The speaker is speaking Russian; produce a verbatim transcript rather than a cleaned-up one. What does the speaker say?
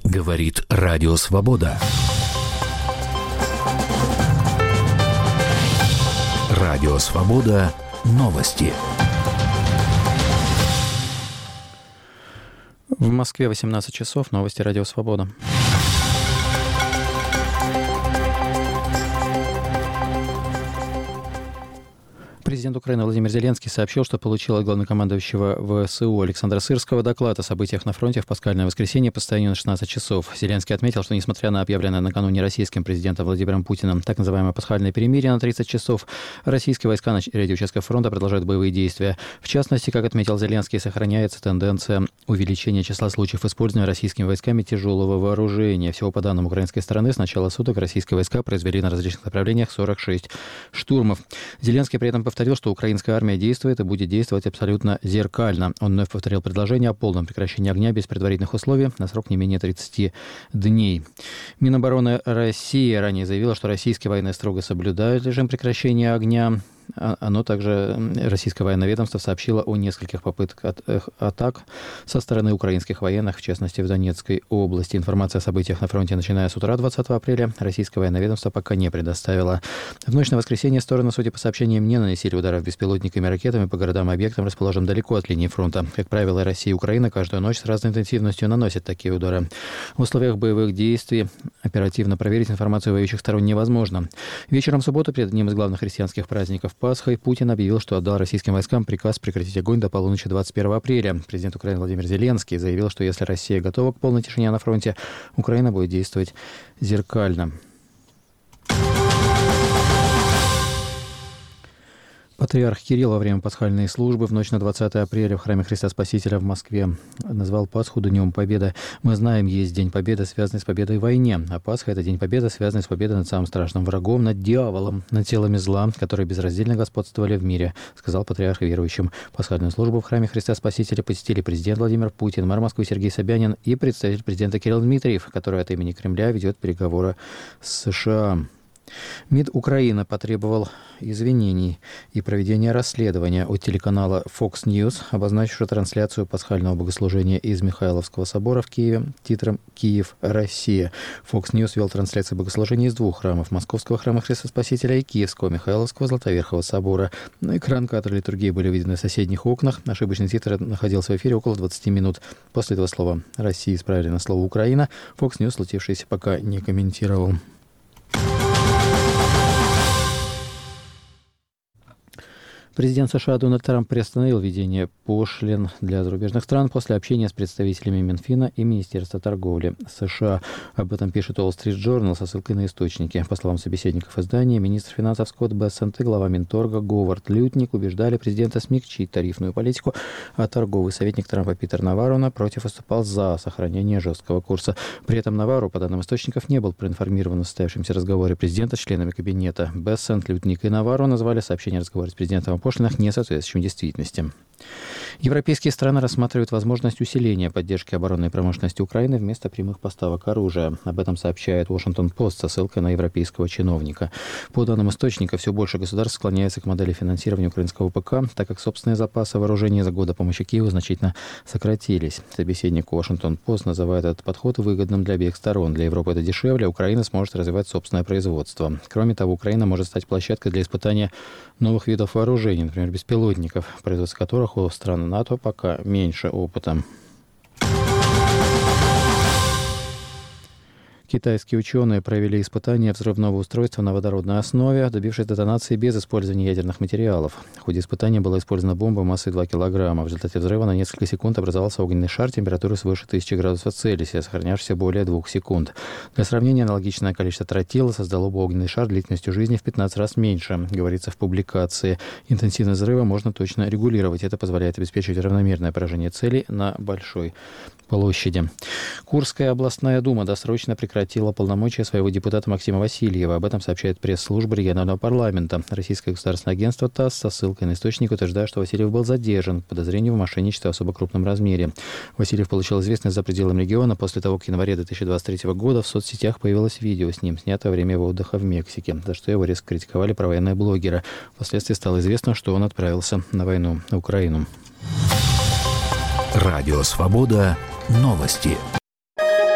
Говорит Радио Свобода. Радио Свобода. Новости. В Москве восемнадцать часов. Новости Радио Свобода. Президент Украины Владимир Зеленский сообщил, что получил от главнокомандующего ВСУ Александра Сырского доклад о событиях на фронте в пасхальное воскресенье по состоянию на шестнадцать часов. Зеленский отметил, что несмотря на объявленное накануне российским президентом Владимиром Путиным так называемое пасхальное перемирие на тридцать часов, российские войска на ряде участков фронта продолжают боевые действия. В частности, как отметил Зеленский, сохраняется тенденция увеличения числа случаев использования российскими войсками тяжелого вооружения. Всего по данным украинской стороны, с начала суток российские войска произвели на различных направлениях сорок шесть штурмов. Зеленский при этом повторил, что украинская армия действует и будет действовать абсолютно зеркально. Он вновь повторил предложение о полном прекращении огня без предварительных условий на срок не менее тридцати дней. Минобороны России ранее заявила, что российские военные строго соблюдают режим прекращения огня. Оно также, российское военное ведомство, сообщило о нескольких попытках атак со стороны украинских военных, в частности в Донецкой области. Информация о событиях на фронте, начиная с утра двадцатого апреля, российское военное ведомство пока не предоставило. В ночь на воскресенье стороны, судя по сообщениям, не наносили ударов беспилотниками и ракетами по городам и объектам, расположенным далеко от линии фронта. Как правило, Россия и Украина каждую ночь с разной интенсивностью наносят такие удары. В условиях боевых действий оперативно проверить информацию воюющих сторон невозможно. Вечером в субботу, перед одним из главных христианских праздников Пасхой, Путин объявил, что отдал российским войскам приказ прекратить огонь до полуночи двадцать первого апреля. Президент Украины Владимир Зеленский заявил, что если Россия готова к полной тишине на фронте, Украина будет действовать зеркально. Патриарх Кирилл во время пасхальной службы в ночь на двадцатое апреля в храме Христа Спасителя в Москве назвал Пасху Днем Победы. Мы знаем, есть День Победы, связанный с победой в войне, а Пасха – это День Победы, связанный с победой над самым страшным врагом, над дьяволом, над силами зла, которые безраздельно господствовали в мире, сказал патриарх верующим. Пасхальную службу в храме Христа Спасителя посетили президент Владимир Путин, мэр Москвы Сергей Собянин и представитель президента Кирилл Дмитриев, который от имени Кремля ведет переговоры с США. МИД Украины потребовал извинений и проведения расследования от телеканала Fox News, обозначившего трансляцию пасхального богослужения из Михайловского собора в Киеве титром «Киев, Россия». Fox News вел трансляцию богослужения из двух храмов – Московского храма Христа Спасителя и Киевского Михайловского Златоверхового собора. На экран кадры литургии были видны в соседних окнах. Ошибочный титр находился в эфире около двадцати минут. После этого слова «Россия» исправили на слово «Украина». Fox News случившееся пока не комментировал. Президент США Дональд Трамп приостановил введение пошлин для зарубежных стран после общения с представителями Минфина и Министерства торговли США. Об этом пишет Wall Street Journal со ссылкой на источники. По словам собеседников издания, министр финансов Скотт Бессент и глава Минторга Говард Лютник убеждали президента смягчить тарифную политику, а торговый советник Трампа Питер Наварро, напротив, выступал за сохранение жесткого курса. При этом Наварро, по данным источников, не был проинформирован о состоявшемся разговоре президента с членами кабинета. Бессент, Лютник и Наварро назвали сообщение о разговоре с президентом о пошлинах несоответствующим действительности. Европейские страны рассматривают возможность усиления поддержки оборонной промышленности Украины вместо прямых поставок оружия. Об этом сообщает Washington Post со ссылкой на европейского чиновника. По данным источника, все больше государств склоняется к модели финансирования украинского ПК, так как собственные запасы вооружения за годы помощи Киеву значительно сократились. Собеседник Washington Post называет этот подход выгодным для обеих сторон. Для Европы это дешевле, а Украина сможет развивать собственное производство. Кроме того, Украина может стать площадкой для испытания новых видов вооружений, например, беспилотников, производство которых у стран НАТО пока меньше опыта. Китайские ученые провели испытания взрывного устройства на водородной основе, добившись детонации без использования ядерных материалов. В ходе испытания была использована бомба массой два килограмма. В результате взрыва на несколько секунд образовался огненный шар температурой свыше тысячи градусов Цельсия, сохранявшийся более двух секунд. Для сравнения, аналогичное количество тротила создало бы огненный шар длительностью жизни в пятнадцать раз меньше, говорится в публикации. Интенсивность взрыва можно точно регулировать. Это позволяет обеспечить равномерное поражение целей на большой площади. Курская областная дума досрочно прекратила полномочия своего депутата Максима Васильева. Об этом сообщает пресс-служба регионального парламента. Российское государственное агентство ТАСС со ссылкой на источник утверждает, что Васильев был задержан по подозрению в мошенничестве в особо крупном размере. Васильев получил известность за пределами региона после того, как в январе две тысячи двадцать третьего года в соцсетях появилось видео с ним, снятое во время его отдыха в Мексике, за что его резко критиковали правоенные блогеры. Впоследствии стало известно, что он отправился на войну на Украину. Радио Свобода. Новости.